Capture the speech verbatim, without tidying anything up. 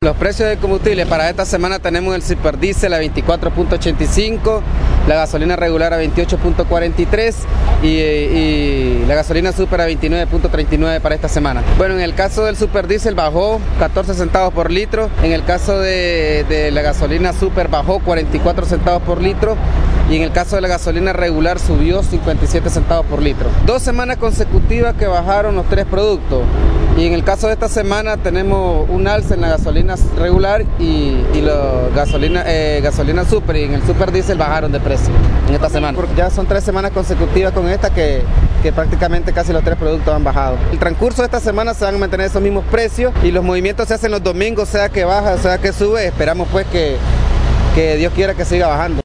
Los precios de combustible para esta semana tenemos el superdiesel a veinticuatro punto ochenta y cinco, la gasolina regular a veintiocho punto cuarenta y tres y, y la gasolina super a veintinueve punto treinta y nueve para esta semana. Bueno, en el caso del superdiesel bajó catorce centavos por litro, en el caso de, de la gasolina super bajó cuarenta y cuatro centavos por litro y en el caso de la gasolina regular subió cincuenta y siete centavos por litro. Dos semanas consecutivas que bajaron los tres productos y en el caso de esta semana tenemos un alza en la gasolina regular y, y la gasolina, eh, gasolina super y en el superdiesel bajaron de precio en esta semana. Porque ya son tres semanas consecutivas con esta que, que prácticamente casi los tres productos han bajado. El transcurso de esta semana se van a mantener esos mismos precios y los movimientos se hacen los domingos, sea que baja, sea que sube. Esperamos pues que, que Dios quiera que siga bajando.